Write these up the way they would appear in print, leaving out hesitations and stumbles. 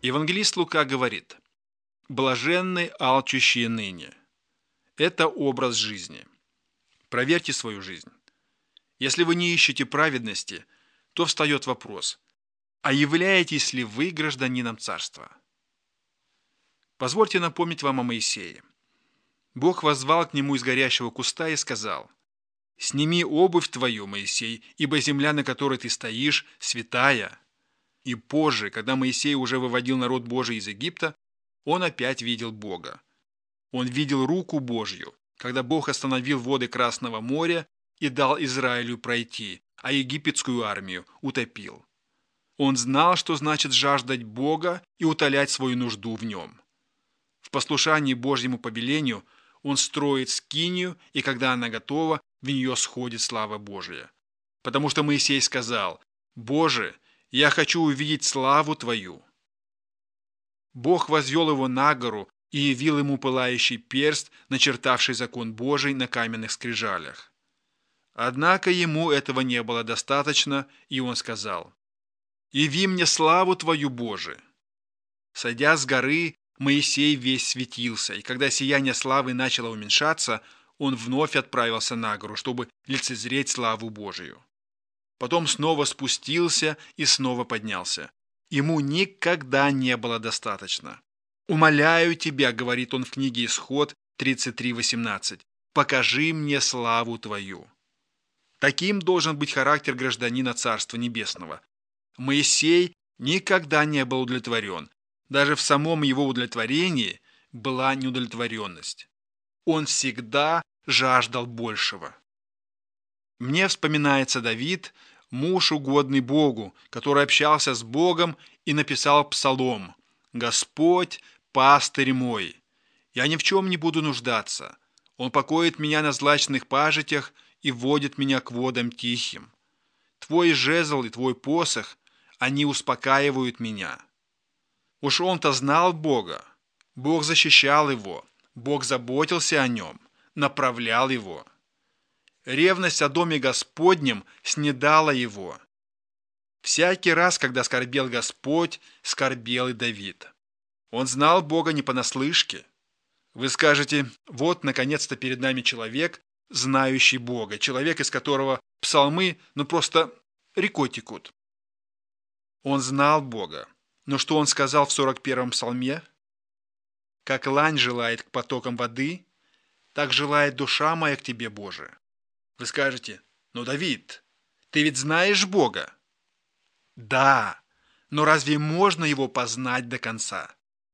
Евангелист Лука говорит: «Блаженны алчущие ныне». Это образ жизни. Проверьте свою жизнь. Если вы не ищете праведности, то встает вопрос: а являетесь ли вы гражданином царства? Позвольте напомнить вам о Моисее. Бог воззвал к нему из горящего куста и сказал: «Сними обувь твою, Моисей, ибо земля, на которой ты стоишь, святая». И позже, когда Моисей уже выводил народ Божий из Египта, он опять видел Бога. Он видел руку Божью, когда Бог остановил воды Красного моря и дал Израилю пройти, а египетскую армию утопил. Он знал, что значит жаждать Бога и утолять свою нужду в нем. В послушании Божьему повелению он строит скинию, и когда она готова, в нее сходит слава Божия. Потому что Моисей сказал: «Боже, я хочу увидеть славу Твою». Бог возвел его на гору и явил ему пылающий перст, начертавший закон Божий на каменных скрижалях. Однако ему этого не было достаточно, и он сказал: «Яви мне славу Твою, Боже». Сойдя с горы, Моисей весь светился, и когда сияние славы начало уменьшаться, он вновь отправился на гору, чтобы лицезреть славу Божию. Потом снова спустился и снова поднялся. Ему никогда не было достаточно. «Умоляю тебя», — говорит он в книге Исход 33:18, «покажи мне славу Твою». Таким должен быть характер гражданина Царства Небесного. Моисей никогда не был удовлетворен. Даже в самом его удовлетворении была неудовлетворенность. Он всегда жаждал большего. Мне вспоминается Давид, муж, угодный Богу, который общался с Богом и написал псалом: «Господь, пастырь мой, я ни в чем не буду нуждаться. Он покоит меня на злачных пажитях и вводит меня к водам тихим. Твой жезл и твой посох, они успокаивают меня». Уж он-то знал Бога. Бог защищал его, Бог заботился о нем, направлял его. Ревность о доме Господнем снедала его. Всякий раз, когда скорбел Господь, скорбел и Давид. Он знал Бога не понаслышке. Вы скажете: вот, наконец-то, перед нами человек, знающий Бога, человек, из которого псалмы, просто рекой текут. Он знал Бога. Но что он сказал в 41-м псалме? «Как лань желает к потокам воды, так желает душа моя к тебе, Боже». Вы скажете: но, Давид, ты ведь знаешь Бога? Да, но разве можно его познать до конца?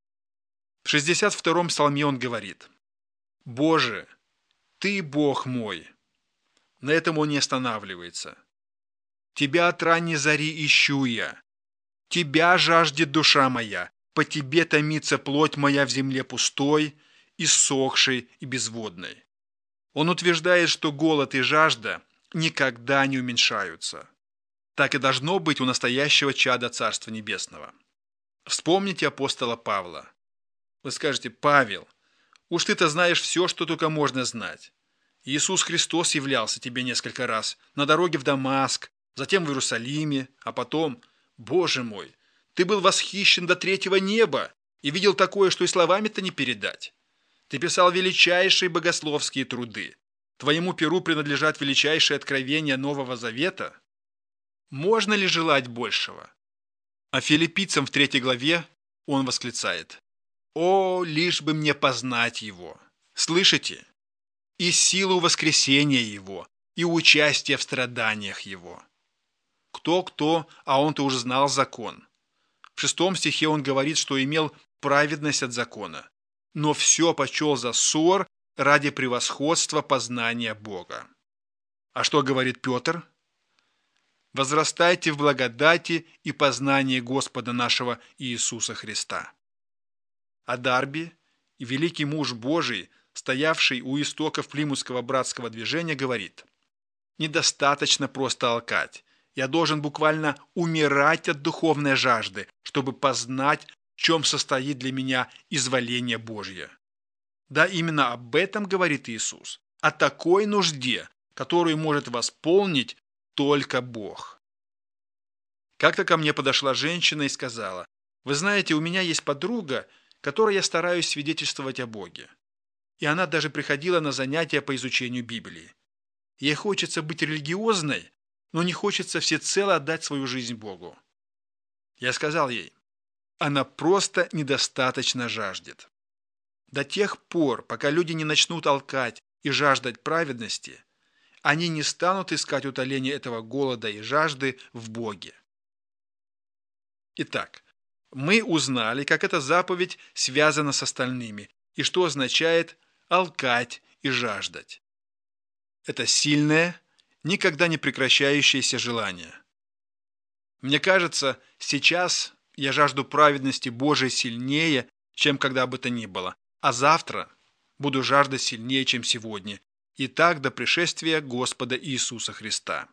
В 62-м псалме он говорит: «Боже, ты Бог мой». На этом он не останавливается. «Тебя от ранней зари ищу я. Тебя жаждет душа моя, по тебе томится плоть моя в земле пустой, иссохшей и безводной». Он утверждает, что голод и жажда никогда не уменьшаются. Так и должно быть у настоящего чада Царства Небесного. Вспомните апостола Павла. Вы скажете: «Павел, уж ты-то знаешь все, что только можно знать. Иисус Христос являлся тебе несколько раз на дороге в Дамаск, затем в Иерусалиме, а потом, Боже мой, ты был восхищен до третьего неба и видел такое, что и словами-то не передать. Ты писал величайшие богословские труды. Твоему перу принадлежат величайшие откровения Нового Завета. Можно ли желать большего?» А Филиппийцам в 3 главе он восклицает: «О, лишь бы мне познать Его!» Слышите? И силу воскресения Его, и участие в страданиях Его. Кто-кто, а он-то уже знал закон. В 6 стихе он говорит, что имел праведность от закона, но все почел за ссор ради превосходства познания Бога. А что говорит Петр? «Возрастайте в благодати и познании Господа нашего Иисуса Христа». А Дарби, великий муж Божий, стоявший у истоков Плимутского братского движения, говорит: «Недостаточно просто алкать. Я должен буквально умирать от духовной жажды, чтобы познать, в чем состоит для меня изволение Божье». Да, именно об этом говорит Иисус, о такой нужде, которую может восполнить только Бог. Как-то ко мне подошла женщина и сказала: Вы знаете, у меня есть подруга, которой я стараюсь свидетельствовать о Боге. И она даже приходила на занятия по изучению Библии. Ей хочется быть религиозной, но не хочется всецело отдать свою жизнь Богу. Я сказал ей, она просто недостаточно жаждет. До тех пор, пока люди не начнут алкать и жаждать праведности, они не станут искать утоления этого голода и жажды в Боге. Итак, мы узнали, как эта заповедь связана с остальными и что означает алкать и жаждать. Это сильное, никогда не прекращающееся желание. Мне кажется, сейчас я жажду праведности Божией сильнее, чем когда бы то ни было, а завтра буду жаждать сильнее, чем сегодня, и так до пришествия Господа Иисуса Христа.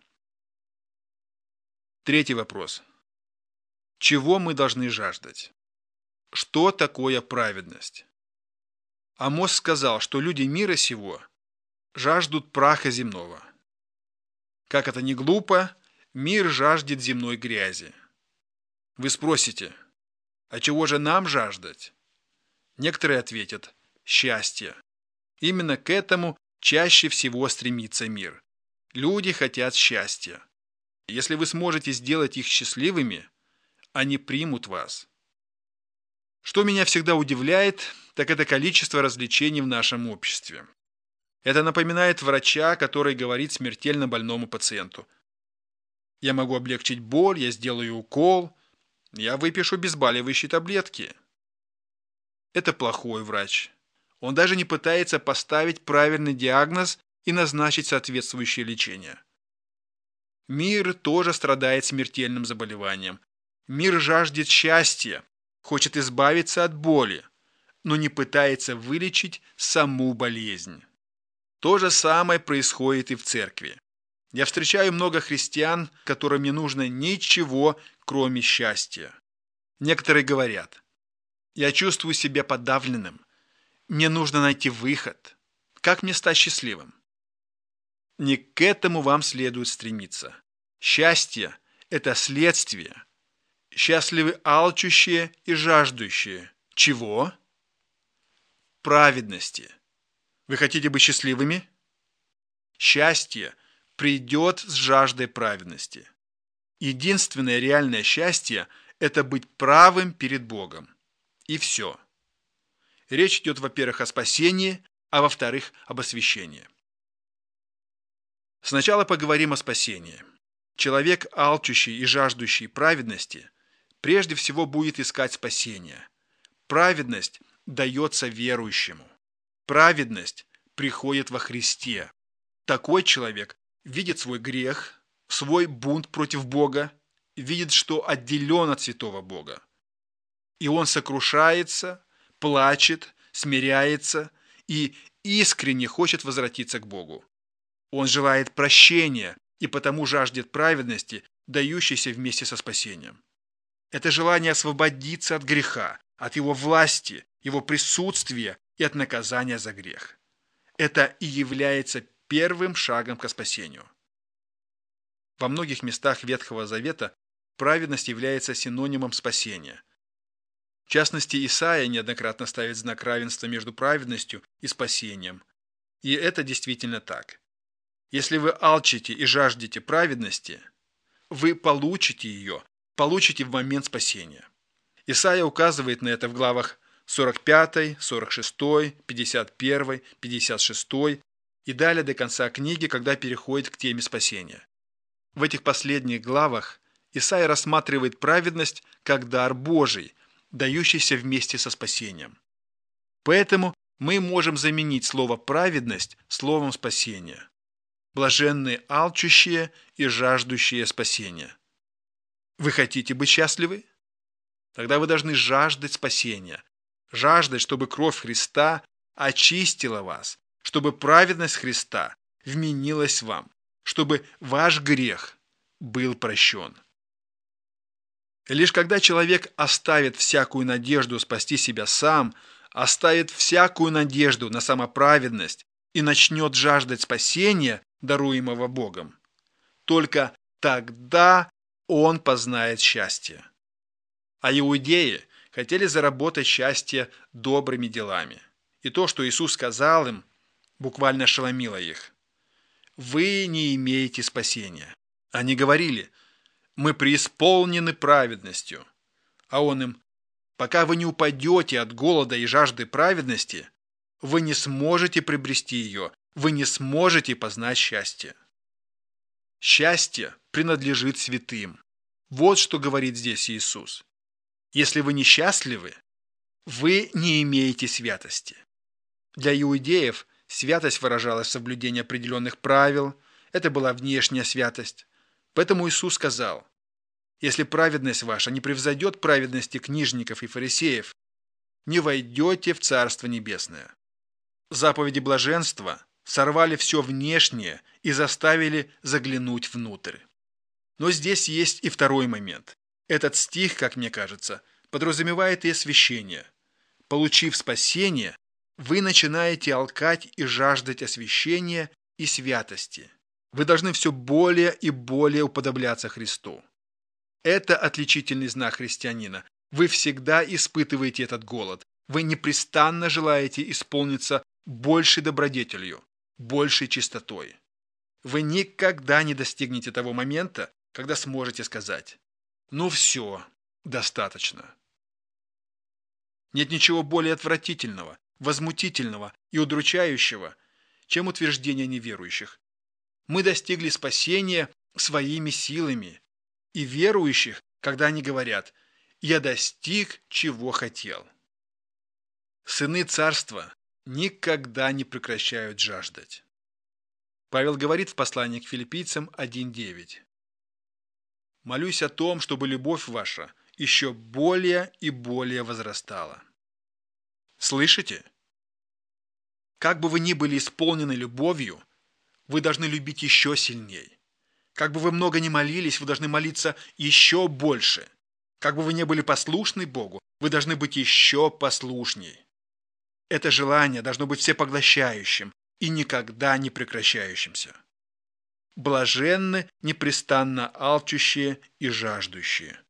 Третий вопрос. Чего мы должны жаждать? Что такое праведность? Амос сказал, что люди мира сего жаждут праха земного. Как это ни глупо, мир жаждет земной грязи. Вы спросите, а чего же нам жаждать? Некоторые ответят – счастье. Именно к этому чаще всего стремится мир. Люди хотят счастья. Если вы сможете сделать их счастливыми, они примут вас. Что меня всегда удивляет, так это количество развлечений в нашем обществе. Это напоминает врача, который говорит смертельно больному пациенту: «Я могу облегчить боль, я сделаю укол, я выпишу обезболивающие таблетки». Это плохой врач. Он даже не пытается поставить правильный диагноз и назначить соответствующее лечение. Мир тоже страдает смертельным заболеванием. Мир жаждет счастья, хочет избавиться от боли, но не пытается вылечить саму болезнь. То же самое происходит и в церкви. Я встречаю много христиан, которым не нужно ничего, кроме счастья. Некоторые говорят: «Я чувствую себя подавленным. Мне нужно найти выход. Как мне стать счастливым?» Не к этому вам следует стремиться. Счастье – это следствие. Счастливы алчущие и жаждущие. Чего? Праведности. Вы хотите быть счастливыми? Счастье придет с жаждой праведности. Единственное реальное счастье – это быть правым перед Богом. И все. Речь идет, во-первых, о спасении, а во-вторых, об освящении. Сначала поговорим о спасении. Человек, алчущий и жаждущий праведности, прежде всего будет искать спасения. Праведность дается верующему. Праведность приходит во Христе. Такой человек видит свой грех, свой бунт против Бога, видит, что отделен от святого Бога. И он сокрушается, плачет, смиряется и искренне хочет возвратиться к Богу. Он желает прощения и потому жаждет праведности, дающейся вместе со спасением. Это желание освободиться от греха, от его власти, его присутствия и от наказания за грех. Это и является первым шагом к спасению. Во многих местах Ветхого Завета праведность является синонимом спасения. В частности, Исаия неоднократно ставит знак равенства между праведностью и спасением. И это действительно так. Если вы алчите и жаждете праведности, вы получите ее, получите в момент спасения. Исаия указывает на это в главах 45, 46, 51, 56 и далее до конца книги, когда переходит к теме спасения. В этих последних главах Исаия рассматривает праведность как дар Божий, дающийся вместе со спасением. Поэтому мы можем заменить слово «праведность» словом «спасение». Блаженные алчущие и жаждущие спасения. Вы хотите быть счастливы? Тогда вы должны жаждать спасения. Жаждать, чтобы кровь Христа очистила вас, чтобы праведность Христа вменилась вам, чтобы ваш грех был прощен. Лишь когда человек оставит всякую надежду спасти себя сам, оставит всякую надежду на самоправедность и начнет жаждать спасения, даруемого Богом, только тогда он познает счастье. А иудеи хотели заработать счастье добрыми делами. И то, что Иисус сказал им, буквально ошеломило их. «Вы не имеете спасения». Они говорили: «Мы преисполнены праведностью». А Он им: «Пока вы не упадете от голода и жажды праведности, вы не сможете приобрести ее, вы не сможете познать счастье». Счастье принадлежит святым. Вот что говорит здесь Иисус. Если вы несчастливы, вы не имеете святости. Для иудеев святость выражалась в соблюдении определенных правил, это была внешняя святость. Поэтому Иисус сказал: «Если праведность ваша не превзойдет праведности книжников и фарисеев, не войдете в Царство Небесное». Заповеди блаженства сорвали все внешнее и заставили заглянуть внутрь. Но здесь есть и второй момент. Этот стих, как мне кажется, подразумевает и освящение. Получив спасение, вы начинаете алкать и жаждать освящения и святости. Вы должны все более и более уподобляться Христу. Это отличительный знак христианина. Вы всегда испытываете этот голод. Вы непрестанно желаете исполниться большей добродетелью, большей чистотой. Вы никогда не достигнете того момента, когда сможете сказать: «Ну все, достаточно». Нет ничего более отвратительного, возмутительного и удручающего, чем утверждение неверующих: «Мы достигли спасения своими силами», и верующих, когда они говорят: «Я достиг, чего хотел». Сыны Царства никогда не прекращают жаждать. Павел говорит в послании к Филиппийцам 1:9: «Молюсь о том, чтобы любовь ваша еще более и более возрастала». Слышите? Как бы вы ни были исполнены любовью, вы должны любить еще сильней. Как бы вы много ни молились, вы должны молиться еще больше. Как бы вы ни были послушны Богу, вы должны быть еще послушней. Это желание должно быть всепоглощающим и никогда не прекращающимся. Блаженны непрестанно алчущие и жаждущие.